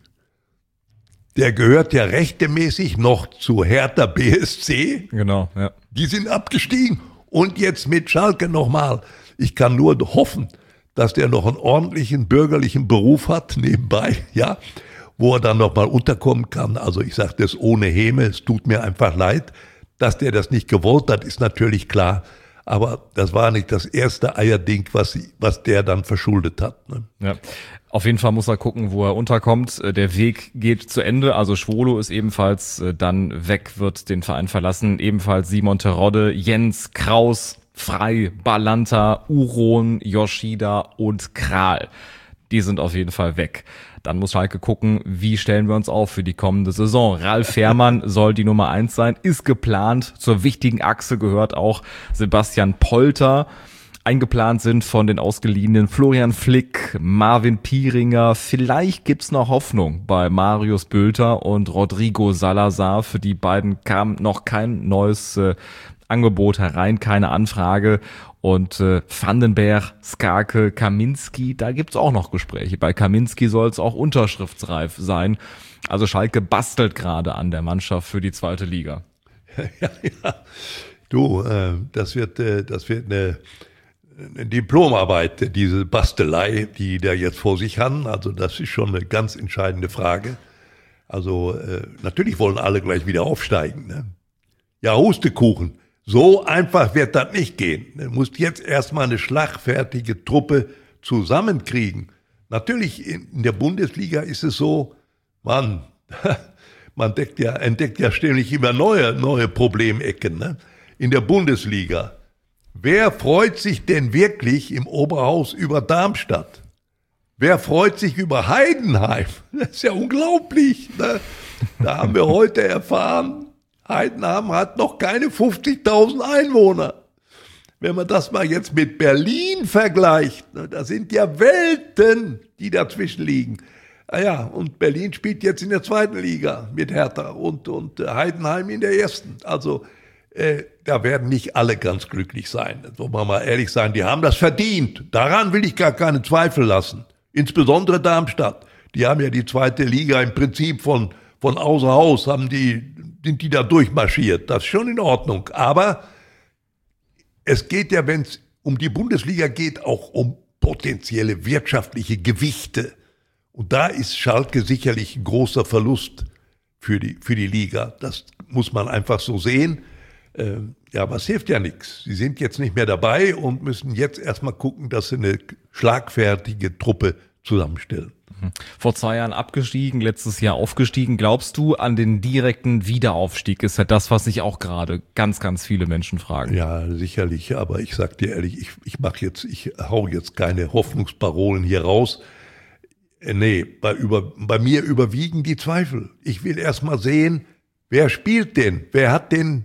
Der gehört ja rechtmäßig noch zu Hertha B S C. Genau, ja. Die sind abgestiegen und jetzt mit Schalke nochmal. Ich kann nur hoffen, dass der noch einen ordentlichen bürgerlichen Beruf hat nebenbei, ja, wo er dann nochmal unterkommen kann. Also ich sage das ohne Häme, es tut mir einfach leid. Dass der das nicht gewollt hat, ist natürlich klar. Aber das war nicht das erste Eierding, was, was der dann verschuldet hat. Ne? Ja. Auf jeden Fall muss er gucken, wo er unterkommt. Der Weg geht zu Ende. Also Schwolo ist ebenfalls dann weg, wird den Verein verlassen. Ebenfalls Simon Terodde, Jens, Kraus, Frei, Balanta, Uron, Yoshida und Kral. Die sind auf jeden Fall weg. Dann muss Schalke gucken, wie stellen wir uns auf für die kommende Saison. Ralf Fährmann soll die Nummer eins sein, ist geplant. Zur wichtigen Achse gehört auch Sebastian Polter. eingeplant sind von den Ausgeliehenen Florian Flick, Marvin Pieringer. Vielleicht gibt's noch Hoffnung bei Marius Bülter und Rodrigo Salazar. Für die beiden kam noch kein neues äh, Angebot herein, keine Anfrage. Und äh, Vandenberg, Skarke, Kaminski, da gibt's auch noch Gespräche. Bei Kaminski soll es auch unterschriftsreif sein. Also Schalke bastelt gerade an der Mannschaft für die zweite Liga. Ja, ja. Du, äh, das wird, äh, das wird eine, eine Diplomarbeit, diese Bastelei, die da jetzt vor sich haben. Also das ist schon eine ganz entscheidende Frage. Also äh, natürlich wollen alle gleich wieder aufsteigen. Ne? Ja, Hustekuchen. So einfach wird das nicht gehen. Du musst jetzt erstmal eine schlagfertige Truppe zusammenkriegen. Natürlich in der Bundesliga ist es so, Mann, man entdeckt ja, entdeckt ja ständig immer neue, neue Problemecken. Ne? In der Bundesliga. Wer freut sich denn wirklich im Oberhaus über Darmstadt? Wer freut sich über Heidenheim? Das ist ja unglaublich. Ne? Da haben wir heute erfahren, Heidenheim hat noch keine fünfzigtausend Einwohner. Wenn man das mal jetzt mit Berlin vergleicht, ne, da sind ja Welten, die dazwischen liegen. Ah ja, und Berlin spielt jetzt in der zweiten Liga mit Hertha und, und Heidenheim in der ersten. Also äh, da werden nicht alle ganz glücklich sein. Wollen wir mal ehrlich sein, die haben das verdient. Daran will ich gar keine Zweifel lassen. Insbesondere Darmstadt. Die haben ja die zweite Liga im Prinzip von, von außer Haus, haben die, sind die da durchmarschiert. Das ist schon in Ordnung. Aber es geht ja, wenn es um die Bundesliga geht, auch um potenzielle wirtschaftliche Gewichte. Und da ist Schalke sicherlich ein großer Verlust für die, für die Liga. Das muss man einfach so sehen. Ähm, ja, aber es hilft ja nichts. Sie sind jetzt nicht mehr dabei und müssen jetzt erstmal gucken, dass sie eine schlagfertige Truppe zusammenstellen. Vor zwei Jahren abgestiegen, letztes Jahr aufgestiegen. Glaubst du an den direkten Wiederaufstieg? Ist ja das, was sich auch gerade ganz, ganz viele Menschen fragen. Ja, sicherlich. Aber ich sag dir ehrlich, ich, ich mache jetzt, ich hau jetzt keine Hoffnungsparolen hier raus. Nee, bei, über, bei mir überwiegen die Zweifel. Ich will erst mal sehen, wer spielt denn? Wer hat denn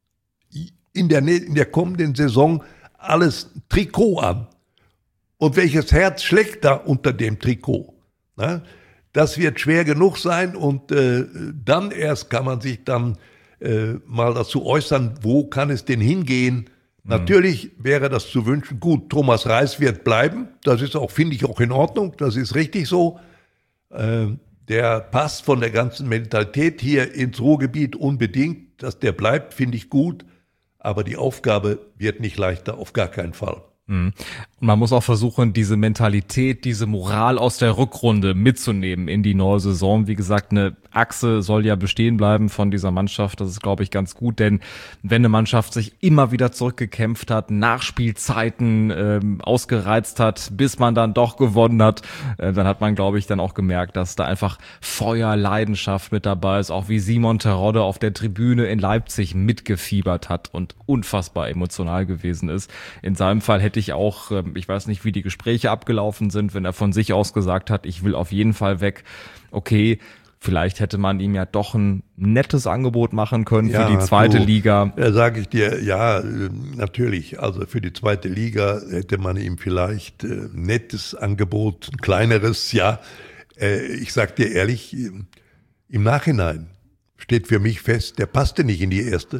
in der, in der kommenden Saison alles Trikot an? Und welches Herz schlägt da unter dem Trikot? Na, das wird schwer genug sein und äh, dann erst kann man sich dann äh, mal dazu äußern, wo kann es denn hingehen? Mhm. Natürlich wäre das zu wünschen. Gut, Thomas Reis wird bleiben. Das ist auch, finde ich, auch in Ordnung. Das ist richtig so. Äh, der passt von der ganzen Mentalität hier ins Ruhrgebiet unbedingt. Dass der bleibt, finde ich gut. Aber die Aufgabe wird nicht leichter, auf gar keinen Fall. Und man muss auch versuchen, diese Mentalität, diese Moral aus der Rückrunde mitzunehmen in die neue Saison. Wie gesagt, eine Achse soll ja bestehen bleiben von dieser Mannschaft. Das ist, glaube ich, ganz gut, denn wenn eine Mannschaft sich immer wieder zurückgekämpft hat, Nachspielzeiten ähm, ausgereizt hat, bis man dann doch gewonnen hat, äh, dann hat man, glaube ich, dann auch gemerkt, dass da einfach Feuer, Leidenschaft mit dabei ist, auch wie Simon Terodde auf der Tribüne in Leipzig mitgefiebert hat und unfassbar emotional gewesen ist. In seinem Fall hätte ich auch, ich weiß nicht, wie die Gespräche abgelaufen sind, wenn er von sich aus gesagt hat, ich will auf jeden Fall weg. Okay, vielleicht hätte man ihm ja doch ein nettes Angebot machen können ja, für die zweite du, Liga. Ja, sage ich dir, ja, natürlich. Also für die zweite Liga hätte man ihm vielleicht ein nettes Angebot, ein kleineres, ja. Ich sag dir ehrlich, im Nachhinein steht für mich fest, der passte nicht in die erste.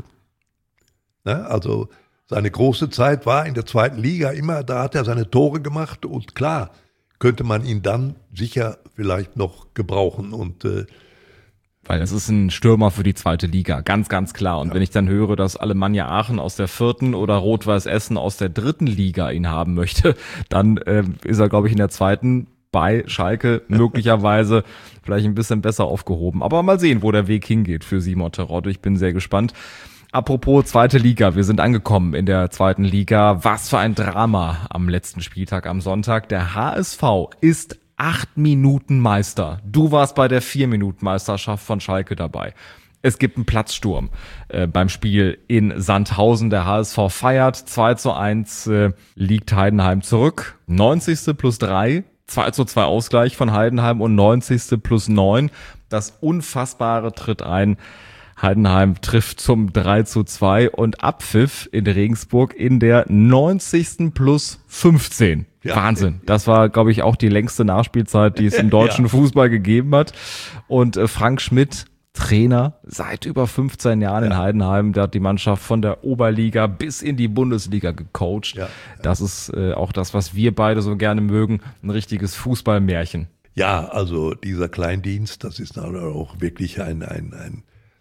Na, also seine große Zeit war in der zweiten Liga immer, da hat er seine Tore gemacht und klar, könnte man ihn dann sicher vielleicht noch gebrauchen und äh, weil es ist ein Stürmer für die zweite Liga, ganz, ganz klar. Und ja. wenn ich dann höre, dass Alemannia Aachen aus der vierten oder Rot-Weiß Essen aus der dritten Liga ihn haben möchte, dann äh, ist er, glaube ich, in der zweiten bei Schalke möglicherweise vielleicht ein bisschen besser aufgehoben. Aber mal sehen, wo der Weg hingeht für Simon Terodde. Ich bin sehr gespannt. Apropos zweite Liga, wir sind angekommen in der zweiten Liga. Was für ein Drama am letzten Spieltag am Sonntag. Der H S V ist acht Minuten Meister. Du warst bei der vier Minuten Meisterschaft von Schalke dabei. Es gibt einen Platzsturm äh, beim Spiel in Sandhausen. Der H S V feiert. zwei zu eins äh, liegt Heidenheim zurück. neunzigste plus drei. zwei zu zwei Ausgleich von Heidenheim und neunzigste plus neun. Das Unfassbare tritt ein. Heidenheim trifft zum drei zu zwei und Abpfiff in Regensburg in der neunzigsten plus fünfzehn. Ja. Wahnsinn. Das war, glaube ich, auch die längste Nachspielzeit, die es im deutschen ja. Fußball gegeben hat. Und äh, Frank Schmidt, Trainer seit über fünfzehn Jahren ja. in Heidenheim, der hat die Mannschaft von der Oberliga bis in die Bundesliga gecoacht. Ja. Ja. Das ist äh, auch das, was wir beide so gerne mögen, ein richtiges Fußballmärchen. Ja, also dieser Kleindienst, das ist auch wirklich ein, ein, ein,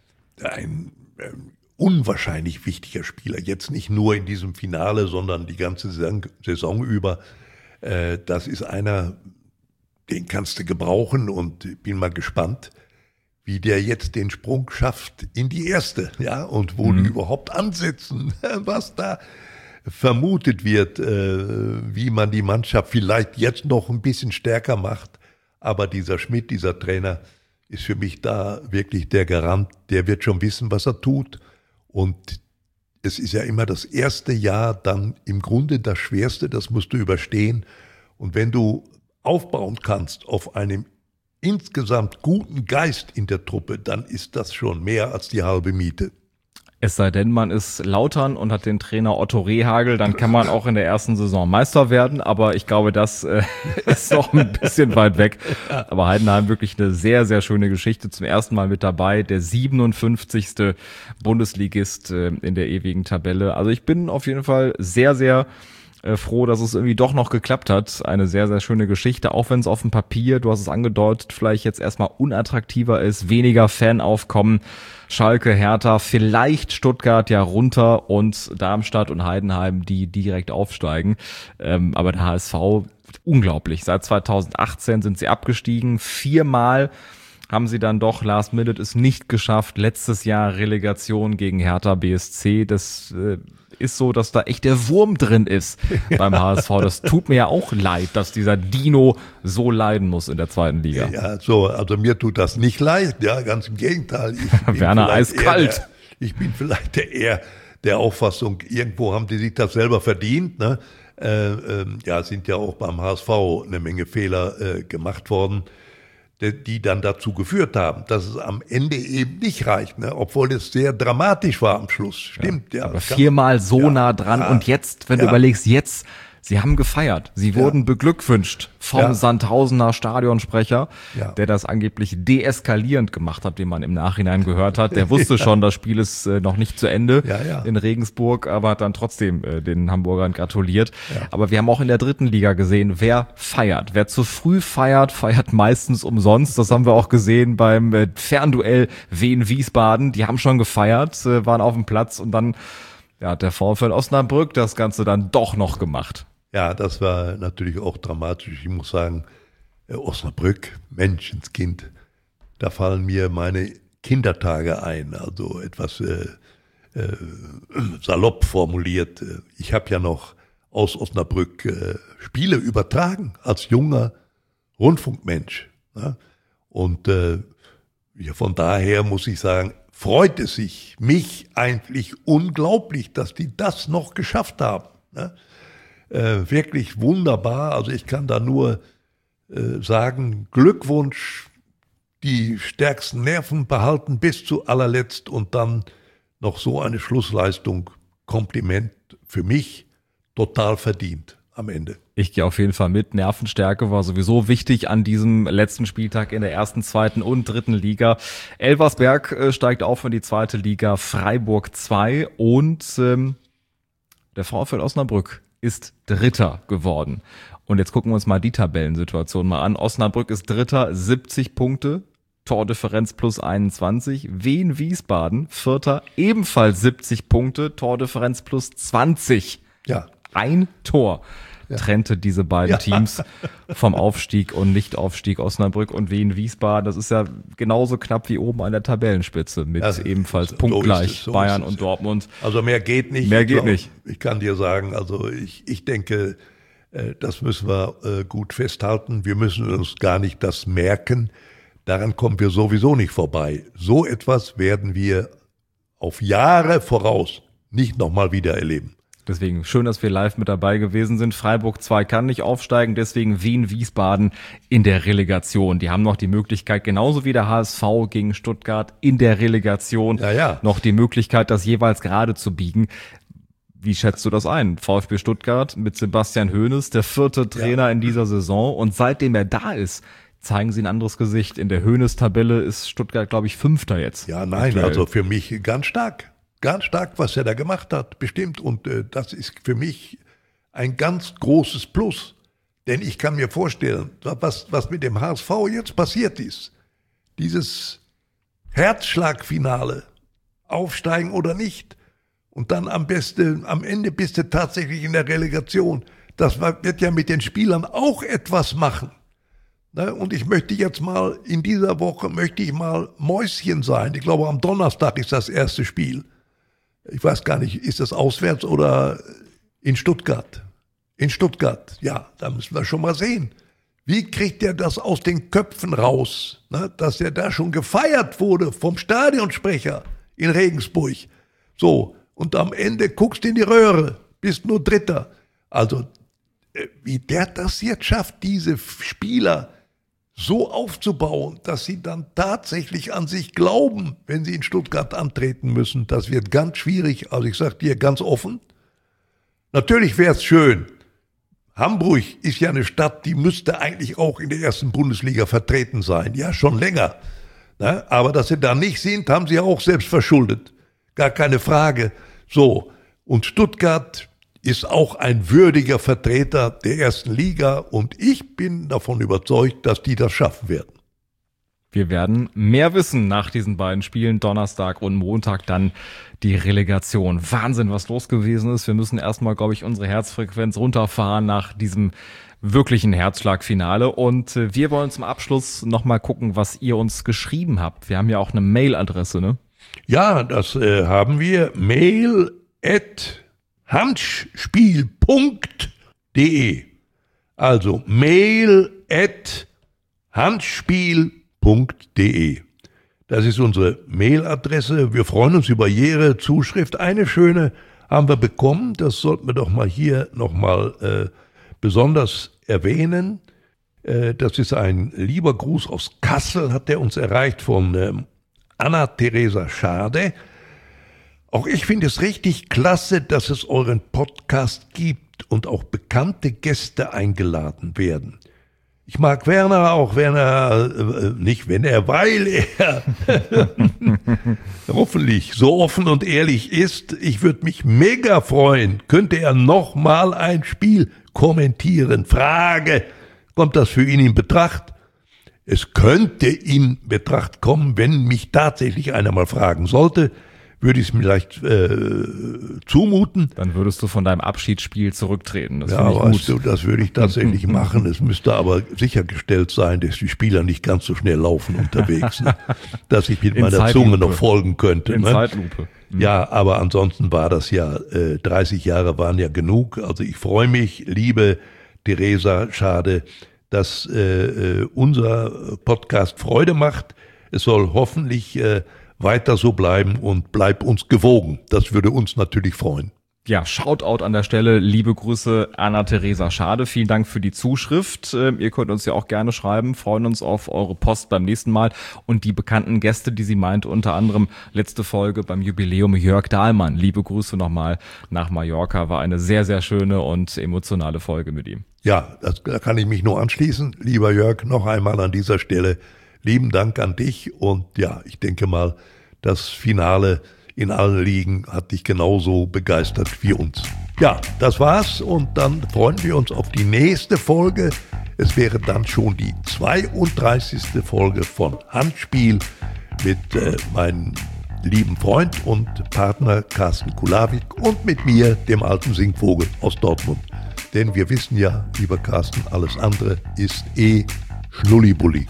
ein, ein unwahrscheinlich wichtiger Spieler. Jetzt nicht nur in diesem Finale, sondern die ganze Saison, Saison über. Äh, das ist einer, den kannst du gebrauchen und ich bin mal gespannt, wie der jetzt den Sprung schafft in die erste, ja, und wo mhm. die überhaupt ansetzen, was da vermutet wird, äh, wie man die Mannschaft vielleicht jetzt noch ein bisschen stärker macht. Aber dieser Schmidt, dieser Trainer, ist für mich da wirklich der Garant, der wird schon wissen, was er tut. Und es ist ja immer das erste Jahr dann im Grunde das Schwerste, das musst du überstehen. Und wenn du aufbauen kannst auf einem insgesamt guten Geist in der Truppe, dann ist das schon mehr als die halbe Miete. Es sei denn, man ist Lautern und hat den Trainer Otto Rehhagel, dann kann man auch in der ersten Saison Meister werden, aber ich glaube, das äh, ist noch ein bisschen weit weg. Aber Heidenheim wirklich eine sehr, sehr schöne Geschichte, zum ersten Mal mit dabei, der siebenundfünfzigste Bundesligist äh, in der ewigen Tabelle. Also ich bin auf jeden Fall sehr, sehr froh, dass es irgendwie doch noch geklappt hat. Eine sehr, sehr schöne Geschichte, auch wenn es auf dem Papier, du hast es angedeutet, vielleicht jetzt erstmal unattraktiver ist, weniger Fanaufkommen. Schalke, Hertha, vielleicht Stuttgart ja runter und Darmstadt und Heidenheim, die direkt aufsteigen. Ähm, aber der H S V, unglaublich. Seit zweitausendachtzehn sind sie abgestiegen. Viermal haben sie dann doch, Last Minute es nicht geschafft. Letztes Jahr Relegation gegen Hertha B S C. Das äh, ist so, dass da echt der Wurm drin ist ja. beim H S V. Das tut mir ja auch leid, dass dieser Dino so leiden muss in der zweiten Liga. Ja, so, also mir tut das nicht leid, ja, ganz im Gegenteil. Ich Werner eiskalt. Der, ich bin vielleicht der eher der Auffassung, irgendwo haben die sich das selber verdient, ne? Äh, äh, ja, sind ja auch beim H S V eine Menge Fehler äh, gemacht worden, die dann dazu geführt haben, dass es am Ende eben nicht reicht, ne? Obwohl es sehr dramatisch war am Schluss. Stimmt, ja. ja aber viermal so ja, nah dran ja, und jetzt, wenn ja. du überlegst, jetzt, sie haben gefeiert. Sie ja. wurden beglückwünscht vom ja. Sandhausener Stadionsprecher, ja. der das angeblich deeskalierend gemacht hat, den man im Nachhinein gehört hat. Der wusste ja. schon, das Spiel ist äh, noch nicht zu Ende ja, ja. in Regensburg, aber hat dann trotzdem äh, den Hamburgern gratuliert. Ja. Aber wir haben auch in der dritten Liga gesehen, wer feiert. Wer zu früh feiert, feiert meistens umsonst. Das haben wir auch gesehen beim äh, Fernduell Wien-Wiesbaden. Die haben schon gefeiert, äh, waren auf dem Platz und dann ja, hat der VfL Osnabrück das Ganze dann doch noch gemacht. Ja, das war natürlich auch dramatisch. Ich muss sagen, Osnabrück, Menschenskind, da fallen mir meine Kindertage ein. Also etwas äh, äh, salopp formuliert. Ich habe ja noch aus Osnabrück äh, Spiele übertragen als junger Rundfunkmensch. Ja? Und äh, ja, von daher muss ich sagen, freut es sich mich eigentlich unglaublich, dass die das noch geschafft haben. Ja? Äh, wirklich wunderbar. Also ich kann da nur äh, sagen, Glückwunsch, die stärksten Nerven behalten bis zu allerletzt und dann noch so eine Schlussleistung. Kompliment für mich, total verdient am Ende. Ich gehe auf jeden Fall mit. Nervenstärke war sowieso wichtig an diesem letzten Spieltag in der ersten, zweiten und dritten Liga. Elversberg äh, steigt auf in die zweite Liga, Freiburg zwei und ähm, der VfL Osnabrück ist Dritter geworden. Und jetzt gucken wir uns mal die Tabellensituation mal an. Osnabrück ist Dritter, siebzig Punkte, Tordifferenz plus einundzwanzig. Wien-Wiesbaden, Vierter, ebenfalls siebzig Punkte, Tordifferenz plus zwanzig. Ja. Ein Tor ja. trennte diese beiden ja. Teams vom Aufstieg und Nichtaufstieg. Osnabrück und Wien-Wiesbaden. Das ist ja genauso knapp wie oben an der Tabellenspitze mit ja, ebenfalls so punktgleich so Bayern und Dortmund. Also mehr geht nicht. Mehr ich geht glaub, nicht. Ich kann dir sagen, also ich, ich denke, das müssen wir gut festhalten. Wir müssen uns gar nicht das merken. Daran kommen wir sowieso nicht vorbei. So etwas werden wir auf Jahre voraus nicht nochmal wieder erleben. Deswegen schön, dass wir live mit dabei gewesen sind. Freiburg zwei kann nicht aufsteigen, deswegen Wien-Wiesbaden in der Relegation. Die haben noch die Möglichkeit, genauso wie der H S V gegen Stuttgart in der Relegation, ja, ja. noch die Möglichkeit, das jeweils gerade zu biegen. Wie schätzt du das ein? VfB Stuttgart mit Sebastian Hoeneß, der vierte Trainer ja. in dieser Saison. Und seitdem er da ist, zeigen sie ein anderes Gesicht. In der Hoeneß-Tabelle ist Stuttgart, glaube ich, Fünfter jetzt. Ja, nein, aktuell. Also für mich ganz stark. Ganz stark, was er da gemacht hat, bestimmt. Und äh, das ist für mich ein ganz großes Plus. Denn ich kann mir vorstellen, was, was mit dem H S V jetzt passiert ist. Dieses Herzschlagfinale, aufsteigen oder nicht. Und dann am besten, am Ende bist du tatsächlich in der Relegation. Das wird ja mit den Spielern auch etwas machen. Und ich möchte jetzt mal, in dieser Woche möchte ich mal Mäuschen sein. Ich glaube, am Donnerstag ist das erste Spiel. Ich weiß gar nicht, ist das auswärts oder in Stuttgart? In Stuttgart, ja, da müssen wir schon mal sehen. Wie kriegt er das aus den Köpfen raus, ne, dass er da schon gefeiert wurde vom Stadionsprecher in Regensburg? So, und am Ende guckst du in die Röhre, bist nur Dritter. Also, wie der das jetzt schafft, diese Spieler so aufzubauen, dass sie dann tatsächlich an sich glauben, wenn sie in Stuttgart antreten müssen. Das wird ganz schwierig. Also ich sage dir ganz offen, natürlich wäre es schön. Hamburg ist ja eine Stadt, die müsste eigentlich auch in der ersten Bundesliga vertreten sein. Ja, schon länger. Na, aber dass sie da nicht sind, haben sie auch selbst verschuldet. Gar keine Frage. So, und Stuttgart ist auch ein würdiger Vertreter der ersten Liga und ich bin davon überzeugt, dass die das schaffen werden. Wir werden mehr wissen nach diesen beiden Spielen, Donnerstag und Montag dann die Relegation. Wahnsinn, was los gewesen ist. Wir müssen erstmal, glaube ich, unsere Herzfrequenz runterfahren nach diesem wirklichen Herzschlagfinale und wir wollen zum Abschluss nochmal gucken, was ihr uns geschrieben habt. Wir haben ja auch eine Mailadresse, ne? Ja, das äh, haben wir. Mail at handspiel punkt de. Also mail at handspiel punkt de. Das ist unsere Mailadresse. Wir freuen uns über jede Zuschrift. Eine schöne haben wir bekommen. Das sollten wir doch mal hier nochmal äh, besonders erwähnen. Äh, das ist ein lieber Gruß aus Kassel, hat der uns erreicht von äh, Anna-Theresa Schade. Auch ich finde es richtig klasse, dass es euren Podcast gibt und auch bekannte Gäste eingeladen werden. Ich mag Werner auch, wenn er, äh, nicht wenn er, weil er hoffentlich so offen und ehrlich ist. Ich würde mich mega freuen, könnte er noch mal ein Spiel kommentieren. Frage, kommt das für ihn in Betracht? Es könnte in Betracht kommen, wenn mich tatsächlich einer mal fragen sollte, würde ich es mir vielleicht äh, zumuten. Dann würdest du von deinem Abschiedsspiel zurücktreten. Das ja, ich weißt gut. du, das würde ich tatsächlich machen. Es müsste aber sichergestellt sein, dass die Spieler nicht ganz so schnell laufen unterwegs, ne? Dass ich mit In meiner Zeitlupe. Zunge noch folgen könnte. In ne? Zeitlupe. Mhm. Ja, aber ansonsten war das ja, äh, dreißig Jahre waren ja genug. Also ich freue mich, liebe Theresa Schade, dass äh, unser Podcast Freude macht. Es soll hoffentlich äh, weiter so bleiben und bleib uns gewogen. Das würde uns natürlich freuen. Ja, Shoutout an der Stelle. Liebe Grüße, Anna-Theresa Schade. Vielen Dank für die Zuschrift. Ihr könnt uns ja auch gerne schreiben. Freuen uns auf eure Post beim nächsten Mal. Und die bekannten Gäste, die sie meinte, unter anderem letzte Folge beim Jubiläum Jörg Dahlmann. Liebe Grüße nochmal nach Mallorca. War eine sehr, sehr schöne und emotionale Folge mit ihm. Ja, das, da kann ich mich nur anschließen. Lieber Jörg, noch einmal an dieser Stelle lieben Dank an dich. Und ja, ich denke mal, das Finale in allen Ligen hat dich genauso begeistert wie uns. Ja, das war's und dann freuen wir uns auf die nächste Folge. Es wäre dann schon die zweiunddreißigste Folge von Handspiel mit äh, meinem lieben Freund und Partner Carsten Kulawik und mit mir, dem alten Singvogel aus Dortmund. Denn wir wissen ja, lieber Carsten, alles andere ist eh Schnullibulli.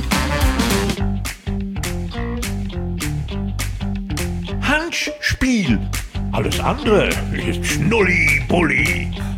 Spiel. Alles andere ist Schnulli-Bulli.